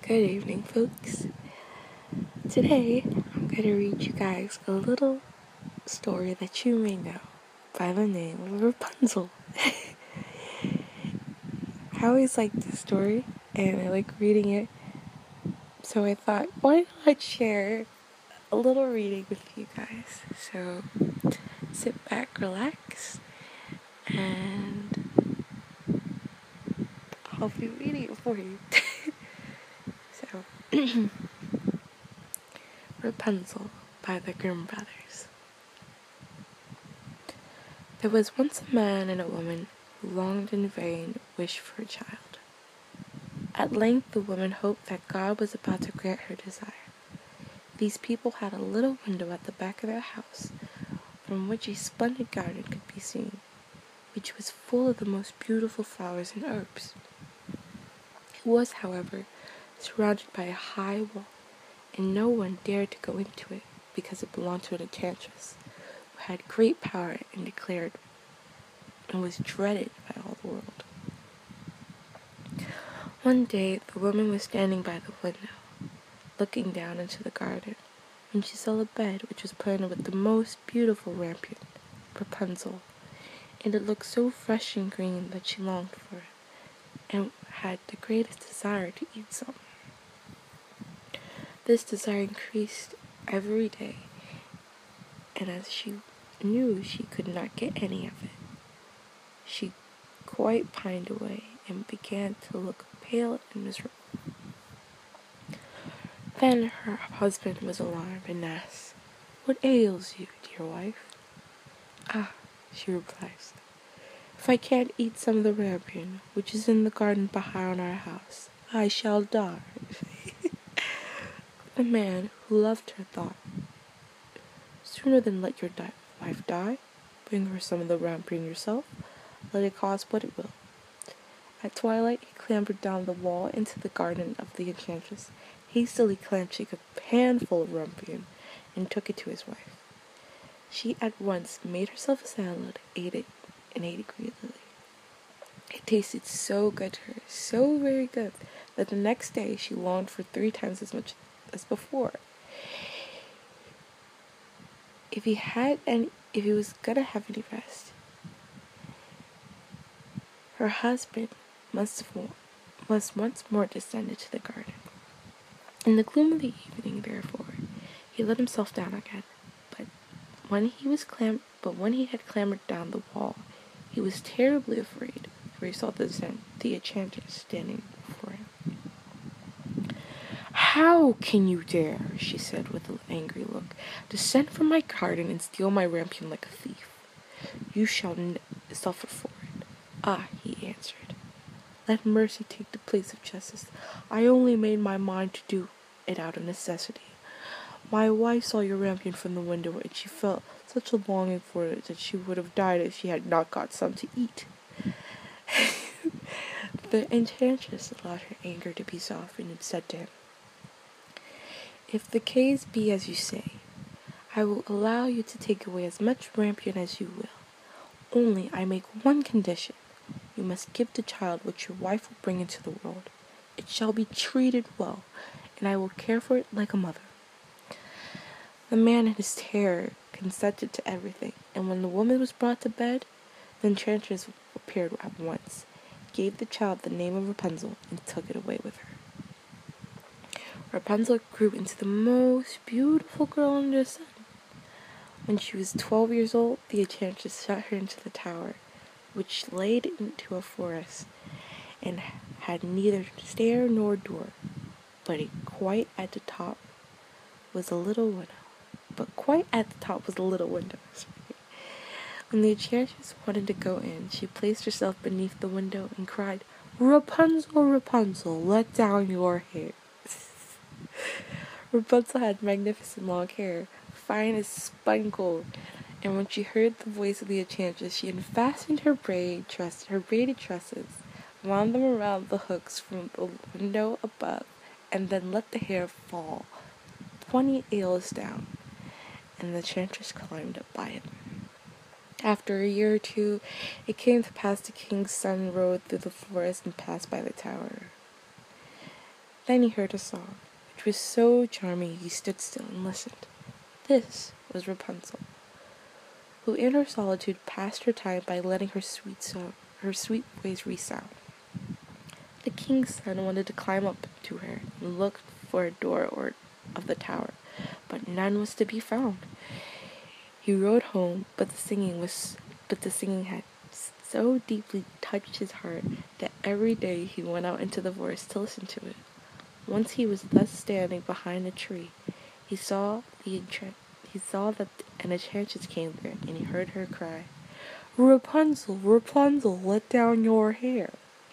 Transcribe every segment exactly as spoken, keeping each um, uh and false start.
Good evening, folks. Today, I'm going to read you guys a little story that you may know by the name of Rapunzel. I always like this story, and I like reading it, so I thought, why not share a little reading with you guys? So, sit back, relax, and I'll be reading it for you. So, Rapunzel by the Grimm Brothers. There was once a man and a woman who longed in vain wished for a child. At length the woman hoped that God was about to grant her desire. These people had a little window at the back of their house, from which a splendid garden could be seen, which was full of the most beautiful flowers and herbs. It was, however, surrounded by a high wall, and no one dared to go into it, because it belonged to an enchantress, who had great power and declared and was dreaded by all the world. One day the woman was standing by the window, looking down into the garden, when she saw a bed which was planted with the most beautiful rampion, Rapunzel, and it looked so fresh and green that she longed for it, and had the greatest desire to eat some. This desire increased every day, and as she knew she could not get any of it, she quite pined away and began to look pale and miserable. Then her husband was alarmed and asked, "What ails you, dear wife?" "Ah," she replies, "if I can't eat some of the rampion which is in the garden behind our house, I shall die." The man, who loved her, thought, "Sooner than let your di- wife die, bring her some of the rampion yourself, let it cost what it will." At twilight he clambered down the wall into the garden of the enchantress, hastily clenching a handful of rampion, and took it to his wife. She at once made herself a salad, ate it, and ate it greedily. It tasted so good to her, so very good, that the next day she longed for three times as much as before. If he had any, if he was gonna have any rest, her husband must have, must once more descend into the garden. In the gloom of the evening, therefore, he let himself down again. But when he was clam, but when he had clambered down the wall, he was terribly afraid, for he saw the the enchantress standing before him. "How can you dare," she said with an angry look, "descend from my garden and steal my rampion like a thief? You shall n- suffer for it." "Ah," he answered, "let mercy take the place of justice. I only made my mind to do it out of necessity. My wife saw your rampion from the window, and she felt such a longing for it that she would have died if she had not got some to eat." The enchantress allowed her anger to be softened and said to him, "If the case be as you say, I will allow you to take away as much rampion as you will. Only I make one condition. You must give the child which your wife will bring into the world. It shall be treated well, and I will care for it like a mother." The man in his terror consented to everything, and when the woman was brought to bed, the enchantress appeared at once, gave the child the name of Rapunzel, and took it away with her. Rapunzel grew into the most beautiful girl under the sun. When she was twelve years old, the enchantress shut her into the tower, which laid into a forest, and had neither stair nor door, but it quite at the top was a little window. But quite at the top was a little window. When the enchantress wanted to go in, she placed herself beneath the window and cried, "Rapunzel, Rapunzel, let down your hair." Rapunzel had magnificent long hair, fine as spun gold, and when she heard the voice of the enchantress, she unfastened her braid tress, her braided tresses, wound them around the hooks from the window above, and then let the hair fall twenty ells down, and the enchantress climbed up by it. After a year or two, it came to pass the king's son rode through the forest and passed by the tower. Then he heard a song, which was so charming he stood still and listened. This was Rapunzel, who in her solitude passed her time by letting her sweet song, her sweet voice resound. The king's son wanted to climb up to her and look for a door or of the tower, but none was to be found. He rode home, but the singing was but the singing had so deeply touched his heart that every day he went out into the forest to listen to it. Once he was thus standing behind a tree, he saw the enchant he saw that an enchantress came there, and he heard her cry, "Rapunzel, Rapunzel, let down your hair."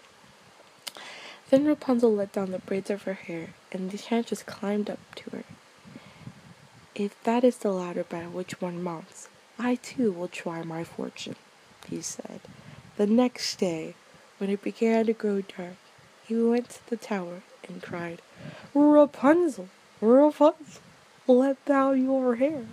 Then Rapunzel let down the braids of her hair, and the enchantress climbed up to her. "If that is the ladder by which one mounts, I too will try my fortune," he said. The next day, when it began to grow dark, he went to the tower and cried, "Rapunzel, Rapunzel, let down your hair."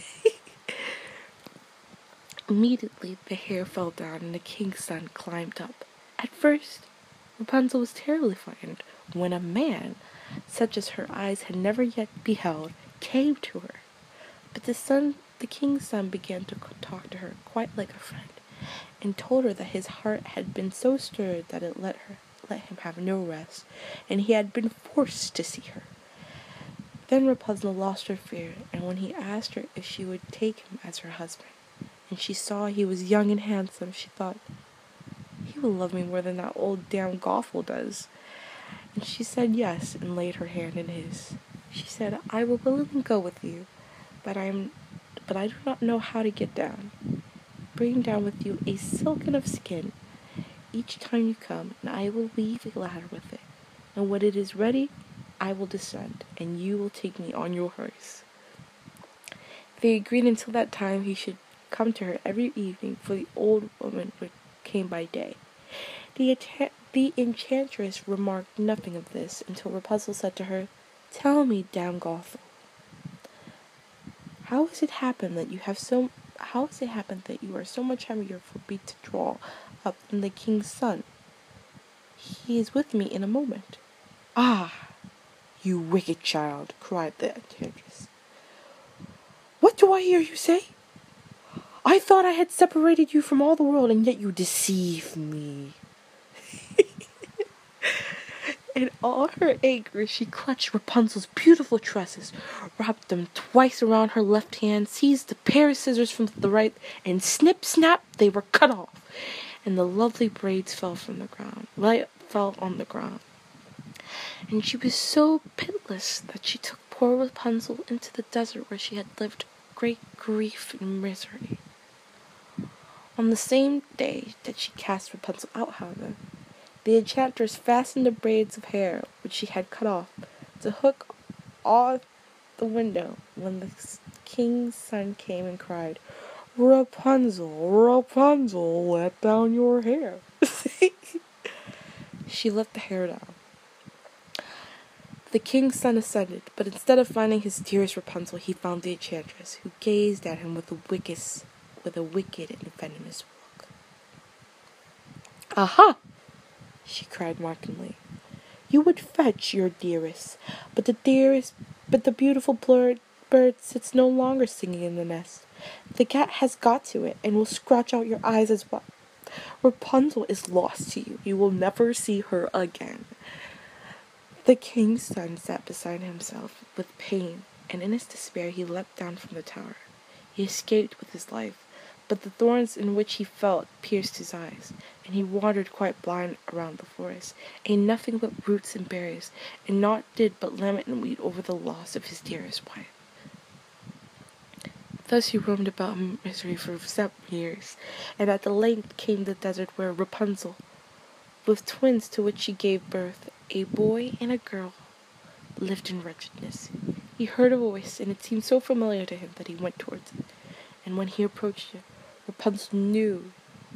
Immediately the hair fell down and the king's son climbed up. At first, Rapunzel was terribly frightened when a man, such as her eyes had never yet beheld, came to her. But the son, the king's son began to talk to her quite like a friend, and told her that his heart had been so stirred that it let her let him have no rest, and he had been forced to see her. Then Rapunzel lost her fear, and when he asked her if she would take him as her husband, and she saw he was young and handsome, she thought, "He will love me more than that old damn Gothel does." And she said yes, and laid her hand in his. She said, "I will willingly go with you, but I am, but I do not know how to get down. Bring down with you a silken of skin each time you come, and I will weave a ladder with it. And when it is ready, I will descend, and you will take me on your horse." They agreed until that time he should come to her every evening, for the old woman came by day. The, the enchantress remarked nothing of this until Rapunzel said to her, "Tell me, Dame Gothel, how has it happened that you have so how has it happened that you are so much happier for me to draw up than the king's son? He is with me in a moment." "Ah, you wicked child," cried the enchantress. "What do I hear you say? I thought I had separated you from all the world, and yet you deceive me." In all her anger, she clutched Rapunzel's beautiful tresses, wrapped them twice around her left hand, seized a pair of scissors from the right, and snip, snap, they were cut off, and the lovely braids fell from the ground, right, fell on the ground. And she was so pitiless that she took poor Rapunzel into the desert, where she had lived great grief and misery. On the same day that she cast Rapunzel out, however, the enchantress fastened the braids of hair which she had cut off to hook on the window when the king's son came and cried, "Rapunzel, Rapunzel, let down your hair." She let the hair down. The king's son ascended, but instead of finding his dearest Rapunzel, he found the enchantress, who gazed at him with a wicked, with a wicked and venomous look. "Aha!" she cried mockingly. "You would fetch your dearest, but the dearest, but the beautiful bird, bird sits no longer singing in the nest. The cat has got to it, and will scratch out your eyes as well. Rapunzel is lost to you. You will never see her again." The king's son sat beside himself with pain, and in his despair he leapt down from the tower. He escaped with his life, but the thorns in which he felt pierced his eyes, and he wandered quite blind around the forest, ate nothing but roots and berries, and naught did but lament and weep over the loss of his dearest wife. Thus he roamed about in misery for seven years, and at the length came the desert where Rapunzel, with twins to which she gave birth, a boy and a girl, lived in wretchedness. He heard a voice, and it seemed so familiar to him that he went towards it, and when he approached it, Rapunzel knew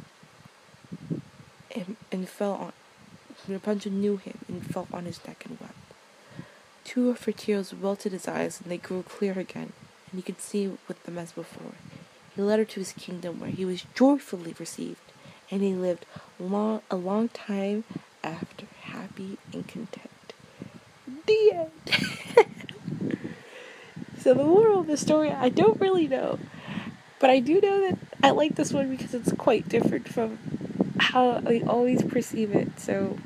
him and fell on Rapunzel knew him and fell on his neck and wept. Two of her tears welted his eyes, and they grew clear again, and he could see with them as before. He led her to his kingdom, where he was joyfully received, and he lived long, a long time after, happy and content. The end. So the moral of the story, I don't really know. But I do know that I like this one because it's quite different from how I always perceive it. So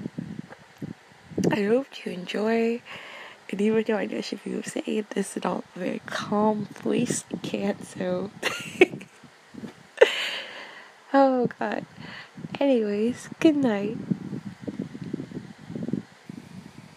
I hope you enjoy. And even though I know she be saying this in all a very calm voice, I can't, so. Oh, God. Anyways, good night.